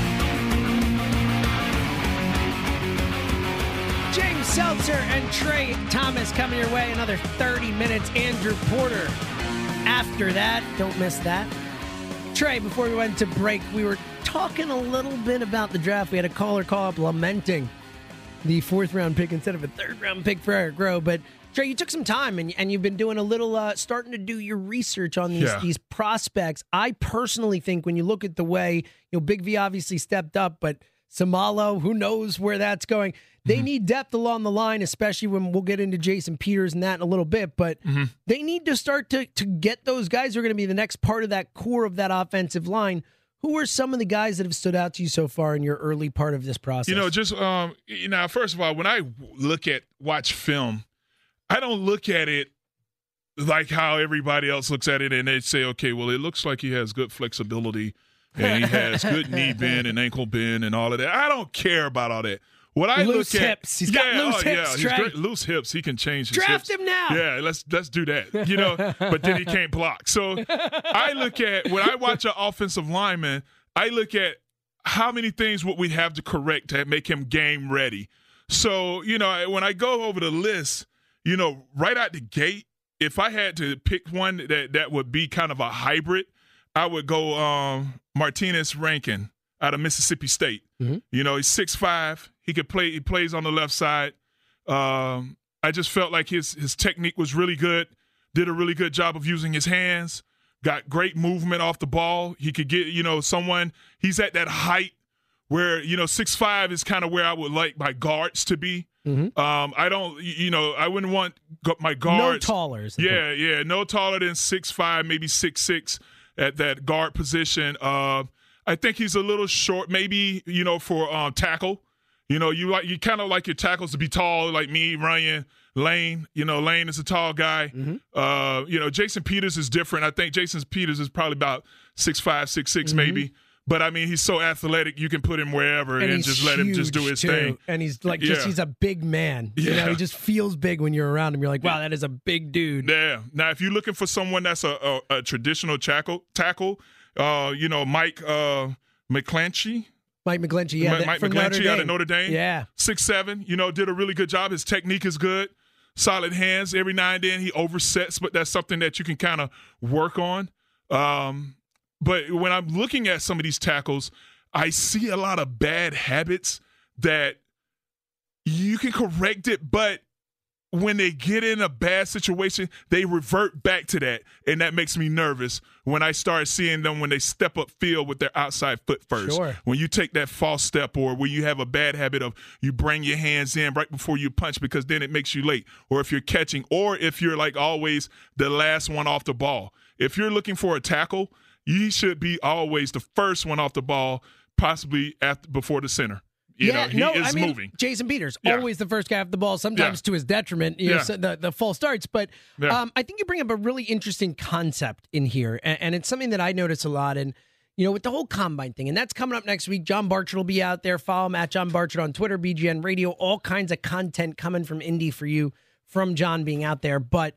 James Seltzer and Trey Thomas coming your way. Another 30 minutes. Andrew Porter after that. Don't miss that. Trey, before we went to break, we were talking a little bit about the draft. We had a caller call up lamenting the 4th-round pick instead of a 3rd-round pick for Eric Rowe. But, Trey, you took some time, and you've been doing a little starting to do your research on these prospects. I personally think when you look at the way, Big V obviously stepped up, but Samalo, who knows where that's going. They need depth along the line, especially when we'll get into Jason Peters and that in a little bit. But they need to start to get those guys who are going to be the next part of that core of that offensive line. Who are some of the guys that have stood out to you so far in your early part of this process? First of all, when I watch film, I don't look at it like how everybody else looks at it and they say, okay, well, it looks like he has good flexibility and he has good knee bend and ankle bend and all of that. I don't care about all that. What I loose look at, hips. He's got loose hips. He's great. Loose hips. He can change his Draft hips. him now. Yeah, let's do that. You know, but then he can't block. So I look at when I watch an offensive lineman, I look at how many things would we have to correct to make him game ready. So you know, when I go over the list, you know, right out the gate, if I had to pick one that would be kind of a hybrid, I would go Martinez Rankin out of Mississippi State. Mm-hmm. You know, he's 6'5". He could play. He plays on the left side. I just felt like his technique was really good. Did a really good job of using his hands. Got great movement off the ball. He could get, you know, someone. He's at that height where, you know, 6'5" is kind of where I would like my guards to be. Mm-hmm. I don't, you know, I wouldn't want my guards. No taller. Yeah, no taller than 6'5", maybe 6'6" at that guard position. I think he's a little short, maybe, you know, for tackle. You know, you kind of like your tackles to be tall, like me, Ryan, Lane. You know, Lane is a tall guy. Mm-hmm. You know, Jason Peters is different. I think Jason Peters is probably about 6'5", 6'6", mm-hmm. maybe. But, I mean, he's so athletic, you can put him wherever and just let him just do his thing. And he's like, he's a big man. Yeah. You know, he just feels big when you're around him. You're like, wow, that is a big dude. Yeah. Now, if you're looking for someone that's a traditional tackle, you know, Mike McClancy. Mike McGlinchey, yeah. Mike McGlinchey out of Notre Dame. Yeah. 6'7", you know, did a really good job. His technique is good. Solid hands. Every now and then he oversets, but that's something that you can kind of work on. But when I'm looking at some of these tackles, I see a lot of bad habits that you can correct it, but when they get in a bad situation, they revert back to that, and that makes me nervous when I start seeing them when they step up field with their outside foot first. Sure. When you take that false step, or when you have a bad habit of you bring your hands in right before you punch because then it makes you late, or if you're catching, or if you're like always the last one off the ball. If you're looking for a tackle, you should be always the first one off the ball, possibly before the center. You know, he is moving. Jason Peters, always the first guy off the ball, sometimes to his detriment, you know, the false starts. But I think you bring up a really interesting concept in here, and it's something that I notice a lot. And, you know, with the whole combine thing, and that's coming up next week. John Barchard will be out there. Follow him at John Barchard on Twitter, BGN Radio, all kinds of content coming from Indy for you, from John being out there. But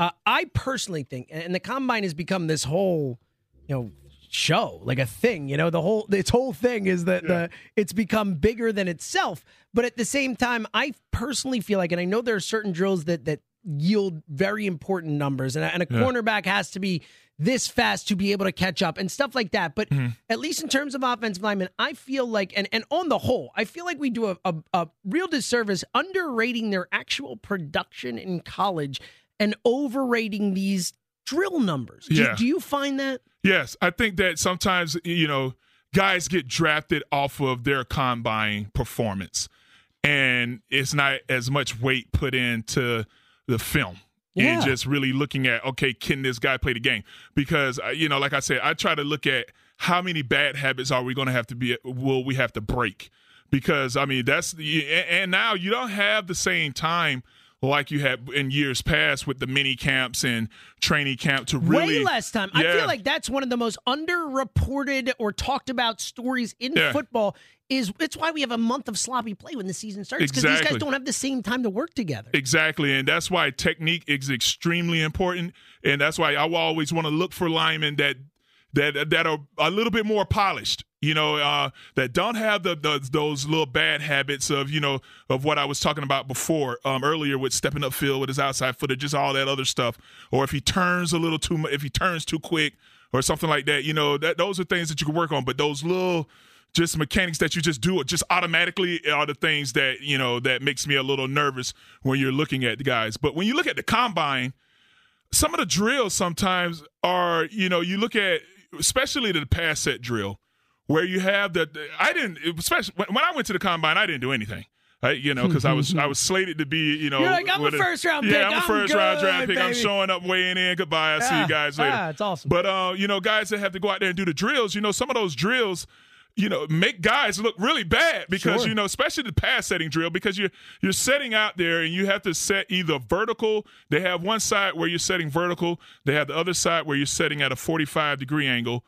I personally think, and the combine has become this whole, you know, show, like a thing, you know, its whole thing is that it's become bigger than itself. But at the same time, I personally feel like, and I know there are certain drills that yield very important numbers, and a cornerback has to be this fast to be able to catch up and stuff like that. But at least in terms of offensive linemen, I feel like, and on the whole, I feel like we do a real disservice underrating their actual production in college and overrating these drill numbers. Do you find that? Yes, I think that sometimes, you know, guys get drafted off of their combine performance, and it's not as much weight put into the film. Yeah. And just really looking at, okay, can this guy play the game? Because, you know, like I said, I try to look at how many bad habits are we going to have to will we have to break? Because, I mean, and now you don't have the same time like you had in years past with the mini camps and training camp to really way less time. I feel like that's one of the most underreported or talked about stories in football. It's why we have a month of sloppy play when the season starts, because these guys don't have the same time to work together. Exactly, and that's why technique is extremely important, and that's why I will always want to look for linemen that are a little bit more polished, you know, that don't have those little bad habits of, you know, of what I was talking about before, earlier with stepping up field with his outside footer, just all that other stuff. Or if he turns if he turns too quick or something like that, you know, those are things that you can work on. But those little just mechanics that you just do just automatically are the things that, you know, that makes me a little nervous when you're looking at the guys. But when you look at the combine, some of the drills sometimes are, you know, you look at, especially the pass set drill, where you have especially when I went to the combine, I didn't do anything. You know, because I was slated to be, you know. You're like, I'm a first-round pick. Yeah, I'm a first-round draft pick. Baby. I'm showing up, weighing in. Goodbye. I'll see you guys later. It's awesome. But, you know, guys that have to go out there and do the drills, you know, some of those drills, you know, make guys look really bad because, you know, especially the pass setting drill, because you're setting out there and you have to set either vertical. They have one side where you're setting vertical. They have the other side where you're setting at a 45-degree angle.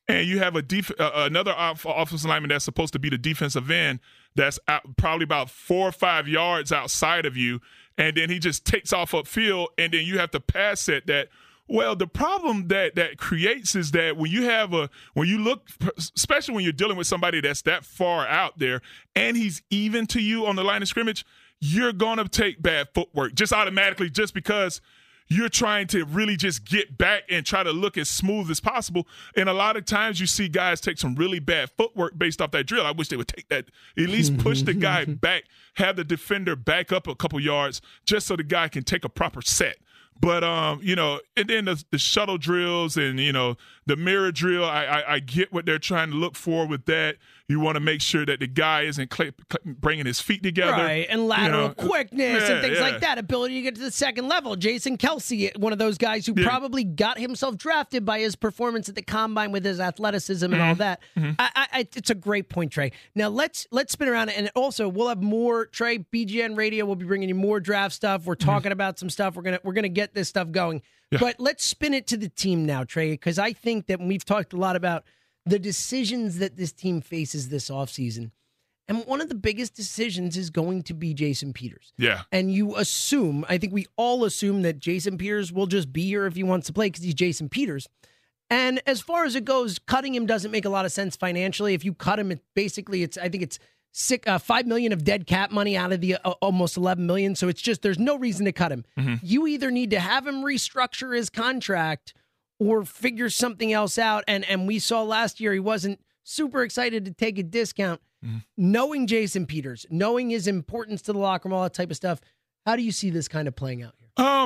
and you have another offensive lineman that's supposed to be the defensive end that's probably about 4 or 5 yards outside of you, and then he just takes off upfield, and then you have to pass set that. Well, the problem that creates is that when you look, especially when you're dealing with somebody that's that far out there, and he's even to you on the line of scrimmage, you're going to take bad footwork just automatically, just because you're trying to really just get back and try to look as smooth as possible. And a lot of times you see guys take some really bad footwork based off that drill. I wish they would take that, at least push the guy back, have the defender back up a couple yards just so the guy can take a proper set. But, and then the shuttle drills and, the mirror drill, I get what they're trying to look for with that. You want to make sure that the guy isn't bringing his feet together. Right, and lateral quickness and things like that, ability to get to the second level. Jason Kelce, one of those guys who probably got himself drafted by his performance at the Combine with his athleticism and all that. It's a great point, Trey. Now, let's spin around, and also we'll have more, Trey, BGN Radio, we'll be bringing you more draft stuff. We're talking about some stuff. We're gonna get this stuff going. Yeah. But let's spin it to the team now, Trey, because I think that we've talked a lot about the decisions that this team faces this offseason. And one of the biggest decisions is going to be Jason Peters. Yeah. And I think we all assume that Jason Peters will just be here if he wants to play because he's Jason Peters. And as far as it goes, cutting him doesn't make a lot of sense financially. If you cut him, I think it's $5 million of dead cap money out of the almost $11 million. So it's just, there's no reason to cut him. You either need to have him restructure his contract or figure something else out. And we saw last year he wasn't super excited to take a discount. Knowing Jason Peters, knowing his importance to the locker room, all that type of stuff, how do you see this kind of playing out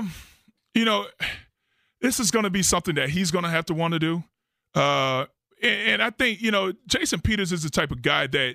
here? This is going to be something that he's going to have to want to do. And I think, Jason Peters is the type of guy that,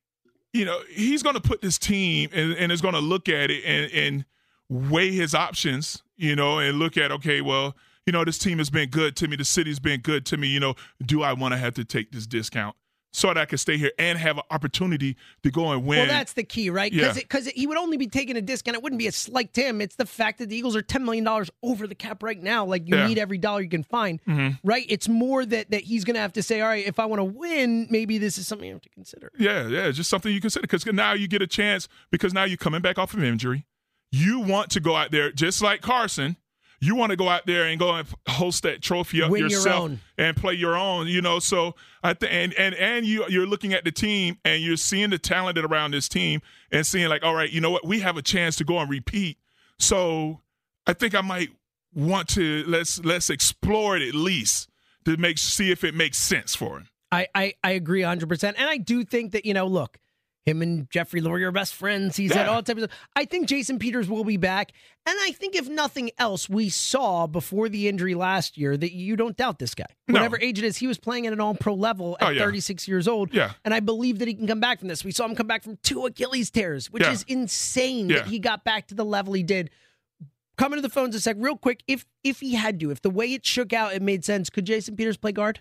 he's going to put this team and is going to look at it and weigh his options, and look at, okay, well, this team has been good to me. The city's been good to me. Do I want to have to take this discount so that I can stay here and have an opportunity to go and win? Well, that's the key, right? Because he would only be taking a discount. It wouldn't be a slight to him. It's the fact that the Eagles are $10 million over the cap right now. Like, you need every dollar you can find, right? It's more that he's going to have to say, all right, if I want to win, maybe this is something you have to consider. Yeah, just something you consider. Because now you get a chance, because now you're coming back off of injury. You want to go out there, just like Carson, you want to go out there and go and host that trophy up yourself and play your own, So and you're looking at the team and you're seeing the talent around this team and seeing like, all right, you know what, we have a chance to go and repeat. So I think I might want to let's explore it at least to see if it makes sense for him. I agree 100%, and I do think that look. Him and Jeffrey Lurie are best friends. He's at all types of stuff. I think Jason Peters will be back. And I think if nothing else, we saw before the injury last year that you don't doubt this guy. Whatever age it is, he was playing at an all-pro level at 36 years old. Yeah. And I believe that he can come back from this. We saw him come back from 2 Achilles tears, which is insane that he got back to the level he did. Coming to the phones a sec, real quick. If he had to, if the way it shook out, it made sense, could Jason Peters play guard?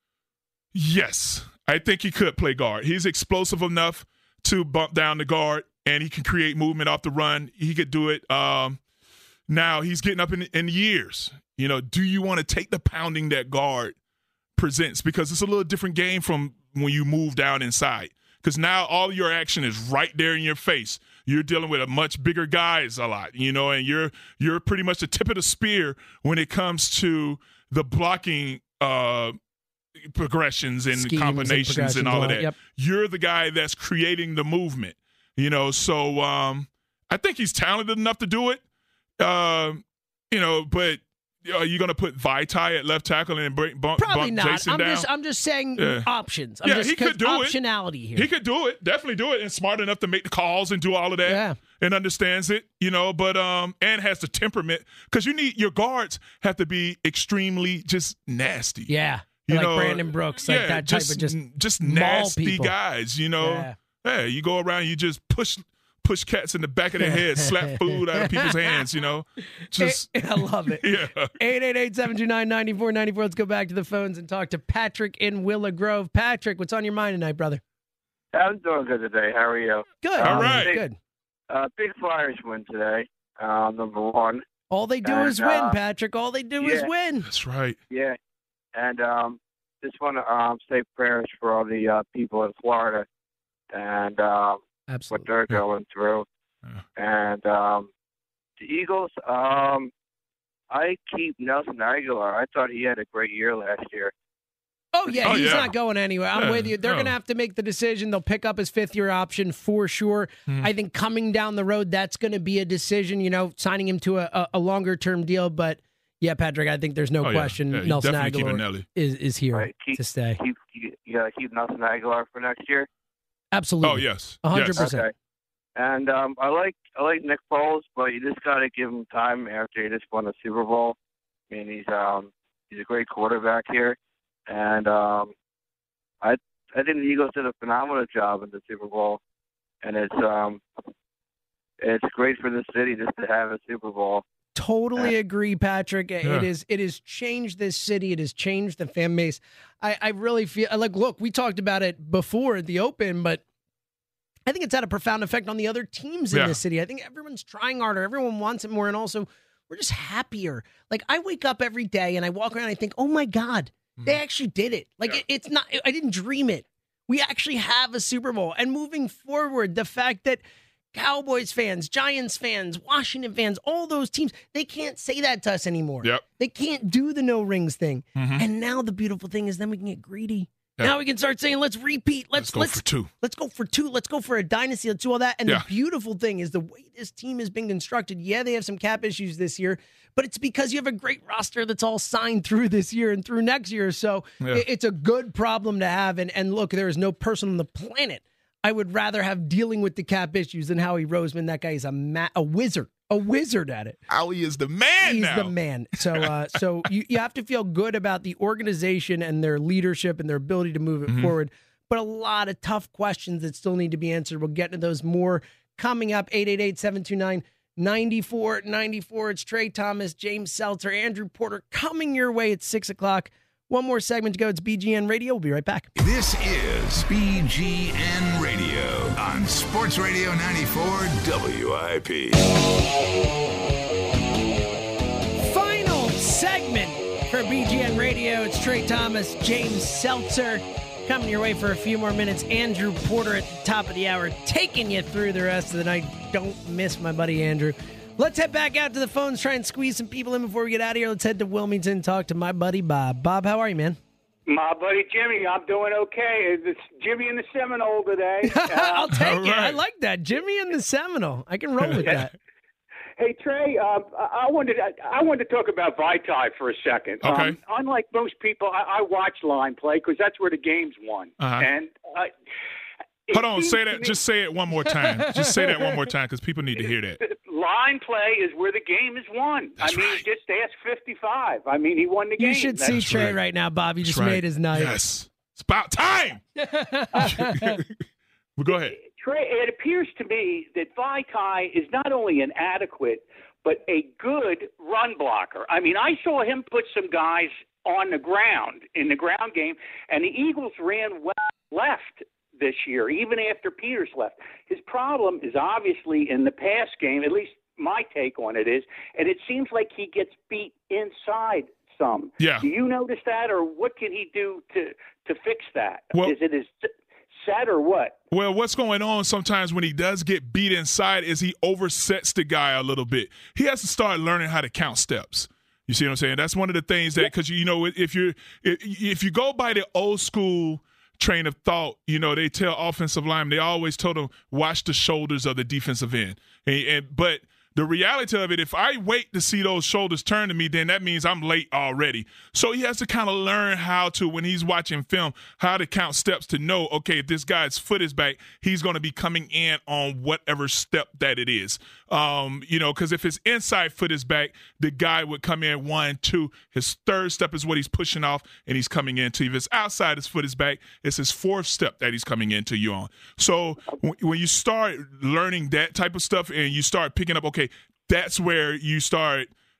Yes. I think he could play guard. He's explosive enough to bump down the guard, and he can create movement off the run. He could do it. Now he's getting up in years. Do you want to take the pounding that guard presents? Because it's a little different game from when you move down inside. Because now all your action is right there in your face. You're dealing with a much bigger guys a lot, and you're pretty much the tip of the spear when it comes to the blocking progressions and schemes combinations and all of that. Yep. You're the guy that's creating the movement, so I think he's talented enough to do it, but are you going to put Vaitai at left tackle and bump not. Jason down? I'm just saying options. He could do optionality it. here. He could do it, definitely do it, and smart enough to make the calls and do all of that, and understands it, but and has the temperament, because your guards have to be extremely just nasty. Yeah. Like Brandon Brooks, like that type of just nasty people. guys, Hey, you go around, you just push cats in the back of their head, slap food out of people's hands, Just I love it. Yeah. 888-729-9494. Let's go back to the phones and talk to Patrick in Willow Grove. Patrick, what's on your mind tonight, brother? I'm doing good today. How are you? Good. All right. Good. Big Flyers win today, number one. All they do is win, Patrick. All they do is win. That's right. Yeah. And just want to say prayers for all the people in Florida and what they're going through. And the Eagles, I keep Nelson Aguilar. I thought he had a great year last year. Oh, yeah, he's not going anywhere. I'm with you. They're going to have to make the decision. They'll pick up his fifth-year option for sure. I think coming down the road, that's going to be a decision, signing him to a longer-term deal. But, yeah, Patrick, I think there's no question Nelson Aguilar is here to stay. You got to keep Nelson Aguilar for next year? Absolutely. Oh, yes. 100%. Okay. And I like Nick Foles, but you just got to give him time after he just won the Super Bowl. I mean, he's a great quarterback here. And I think the Eagles did a phenomenal job in the Super Bowl, and it's great for the city just to have a Super Bowl. Totally agree, Patrick. Yeah. It has changed this city. It has changed the fan base. I really feel like, look, we talked about it before at the Open, but I think it's had a profound effect on the other teams in this city. I think everyone's trying harder. Everyone wants it more, and also we're just happier. Like, I wake up every day and I walk around and I think, oh my God, they actually did it. Like, it's not, I didn't dream it. We actually have a Super Bowl. And moving forward, the fact that Cowboys fans, Giants fans, Washington fans, all those teams, they can't say that to us anymore. Yep. They can't do the no rings thing. And now the beautiful thing is then we can get greedy. Yep. Now we can start saying, let's repeat. Let's go for two. Let's go for two. Let's go for a dynasty. Let's do all that. And the beautiful thing is the way this team has been constructed. Yeah, they have some cap issues this year, but it's because you have a great roster that's all signed through this year and through next year. So it's a good problem to have. And look, there is no person on the planet I would rather have dealing with the cap issues than Howie Roseman. That guy is a wizard at it. Howie is the man. He's the man. So so you have to feel good about the organization and their leadership and their ability to move it forward. But a lot of tough questions that still need to be answered. We'll get into those more coming up. 888-729-9494. It's Trey Thomas, James Seltzer, Andrew Porter coming your way at 6 o'clock. One more segment to go. It's BGN Radio. We'll be right back. This is BGN Radio on Sports Radio 94 WIP. Final segment for BGN Radio. It's Trey Thomas, James Seltzer coming your way for a few more minutes. Andrew Porter at the top of the hour, taking you through the rest of the night. Don't miss my buddy Andrew. Let's head back out to the phones, try and squeeze some people in before we get out of here. Let's head to Wilmington and talk to my buddy Bob. Bob, how are you, man? My buddy Jimmy, I'm doing okay. It's Jimmy and the Seminole today. I'll take it. I like that. Jimmy and the Seminole. I can roll with that. Hey, Trey, I wanted to talk about Vitae for a second. Okay. Unlike most people, I watch line play because that's where the game's won. And hold on, say that. Just say it one more time. Just say that one more time because people need to hear that. Line play is where the game is won. That's right. Just ask 55. I mean, he won the game. You should see Trey right now, Bob. You just made his night. Yes. It's about time. Well, go ahead. Trey, it appears to me that Vitae is not only an adequate, but a good run blocker. I mean, I saw him put some guys on the ground in the ground game, and the Eagles ran well left this year, even after Peters left. His problem is obviously in the pass game, at least my take on it is, and it seems like he gets beat inside some. Yeah. Do you notice that, or what can he do to fix that? Well, is it his set or what? Well, what's going on sometimes when he does get beat inside is he oversets the guy a little bit. He has to start learning how to count steps. You see what I'm saying? That's one of the things that, because, if you go by the old school train of thought, they tell offensive linemen, they always told them, watch the shoulders of the defensive end. But the reality of it, if I wait to see those shoulders turn to me, then that means I'm late already. So he has to kind of learn how to, when he's watching film, how to count steps to know, okay, if this guy's foot is back, he's going to be coming in on whatever step that it is. Because if his inside foot is back, the guy would come in 1, 2. His third step is what he's pushing off, and he's coming into. If his outside his foot is back, it's his fourth step that he's coming into you on. So when you start learning that type of stuff and you start picking up, okay, that's where you start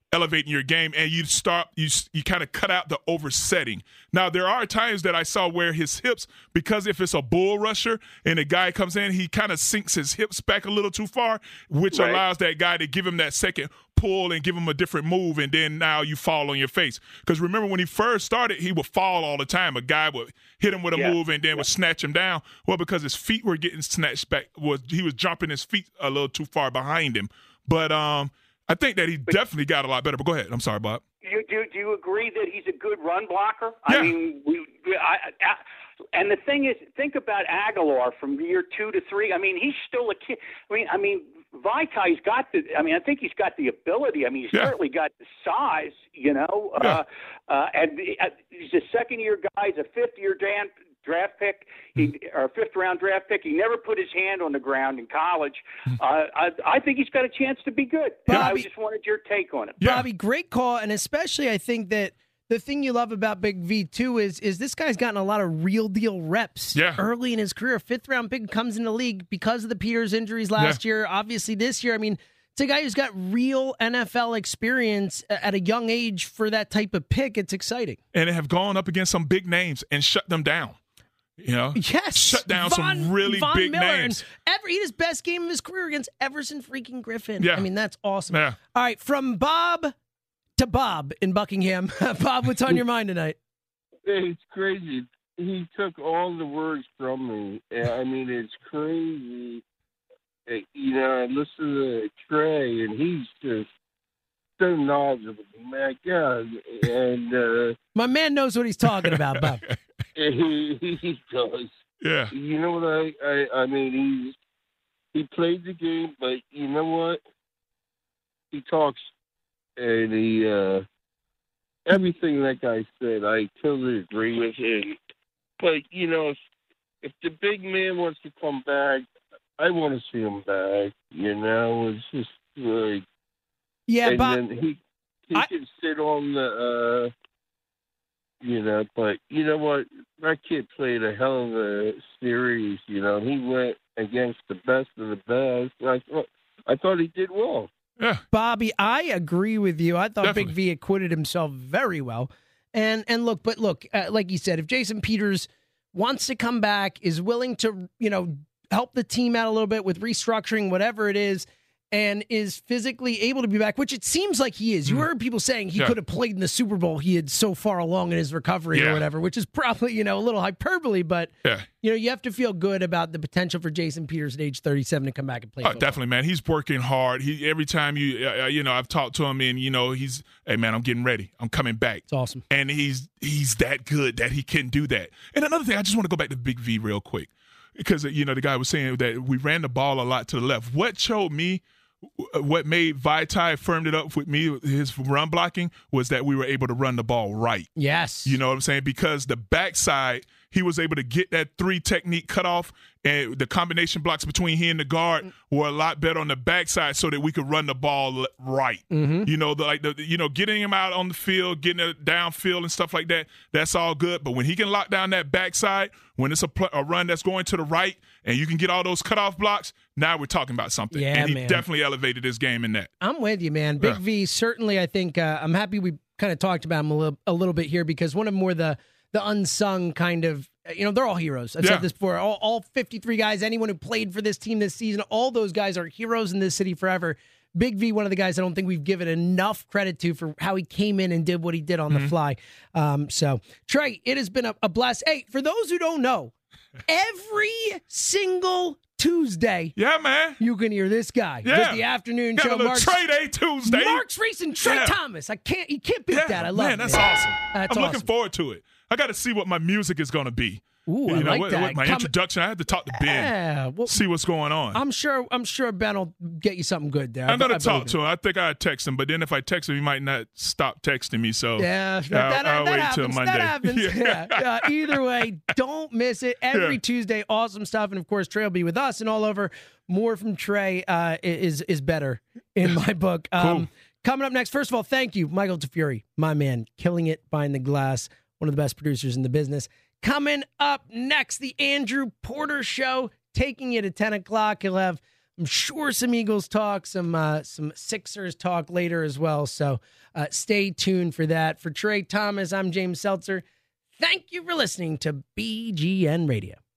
elevating your game, and you kind of cut out the oversetting. Now, there are times that I saw where his hips, because if it's a bull rusher and a guy comes in, he kind of sinks his hips back a little too far, which allows that guy to give him that second pull and give him a different move, and then now you fall on your face. Because remember, when he first started, he would fall all the time. A guy would hit him with a move and then would snatch him down. Well, because his feet were getting snatched back, he was jumping his feet a little too far behind him. But I think that he definitely got a lot better. But go ahead. I'm sorry, Bob. Do you agree that he's a good run blocker? Yeah. I mean, and the thing is, think about Aguilar from year 2 to 3. I mean, he's still a kid. I mean, Vaitai's got I think he's got the ability. I mean, he's certainly got the size, you know. And he's a second-year guy. He's a fifth-year draft pick, or a fifth-round draft pick. He never put his hand on the ground in college. I think he's got a chance to be good. Bobby, I just wanted your take on it. Bobby, great call, and especially I think that the thing you love about Big V, too, is this guy's gotten a lot of real-deal reps early in his career. Fifth-round pick comes in the league because of the Peters injuries last year. Obviously, this year, I mean, it's a guy who's got real NFL experience at a young age for that type of pick. It's exciting. And they have gone up against some big names and shut them down. You know? Yes. Shut down some really Von big Miller, names. And he had his best game of his career against Everson freaking Griffin. Yeah. I mean, that's awesome. Yeah. All right, from Bob to Bob in Buckingham. Bob, what's on your mind tonight? It's crazy. He took all the words from me. I mean, it's crazy. You know, I listen to Trey, and he's just so knowledgeable. My God. And my man knows what he's talking about, Bob. He does. Yeah. You know what I mean, he played the game, but you know what? He talks, and he everything that guy said, I totally agree with him. But you know, if the big man wants to come back, I want to see him back. You know, it's just like and Bob, then he can sit on the. You know, but you know what? That kid played a hell of a series. You know, he went against the best of the best. I thought he did well. Yeah, Bobby, I agree with you. I thought Definitely. Big V acquitted himself very well. And look, like you said, if Jason Peters wants to come back, is willing to, you know, help the team out a little bit with restructuring, whatever it is, and is physically able to be back, which it seems like he is. You heard people saying he could have played in the Super Bowl. He had so far along in his recovery or whatever, which is probably, you know, a little hyperbole, but, you know, you have to feel good about the potential for Jason Peters at age 37 to come back and play football. Definitely, man. He's working hard. Every time you know, I've talked to him, and, you know, he's, hey, man, I'm getting ready. I'm coming back. It's awesome. And he's that good that he can do that. And another thing, I just want to go back to Big V real quick, because, you know, the guy was saying that we ran the ball a lot to the left. What made Vaitai firmed it up with me, his run blocking, was that we were able to run the ball right. Yes. You know what I'm saying? Because the backside, he was able to get that 3 technique cutoff, and the combination blocks between he and the guard were a lot better on the backside so that we could run the ball right. Mm-hmm. You know, getting him out on the field, getting it downfield and stuff like that, that's all good. But when he can lock down that backside, when it's a run that's going to the right, and you can get all those cutoff blocks, now we're talking about something. Yeah, and he man. definitely elevated his game in that. I'm with you, man. Big V, certainly, I think I'm happy we kind of talked about him a little bit here, because one of more the unsung kind of, you know, they're all heroes. I've said this before. All 53 guys, anyone who played for this team this season, all those guys are heroes in this city forever. Big V, one of the guys I don't think we've given enough credit to for how he came in and did what he did on the fly. So, Trey, it has been a blast. Hey, for those who don't know, every single Tuesday, man, you can hear this guy. Just the afternoon show. Trey Day Tuesday. Mark's Reese and Trey Thomas. You can't beat that. I love it. Man, that's awesome. That's I'm awesome. looking forward to it. I got to see what my music is going to be. Ooh, I like that. With my introduction, I had to talk to Ben. See what's going on. I'm sure Ben will get you something good there. I'm going to talk to him. I think I'd text him, but then if I text him, he might not stop texting me. So I'll wait till Monday. That happens. Either way, don't miss it. Every Tuesday, awesome stuff. And, of course, Trey will be with us and all over. More from Trey is better in my book. Cool. Coming up next, first of all, thank you, Michael Tafuri, my man, killing it behind the glass, one of the best producers in the business. Coming up next, the Andrew Porter Show, taking you to 10 o'clock. He'll have I'm sure some Eagles talk, some Sixers talk later as well. So stay tuned for that. For Trey Thomas, I'm James Seltzer. Thank you for listening to BGN Radio.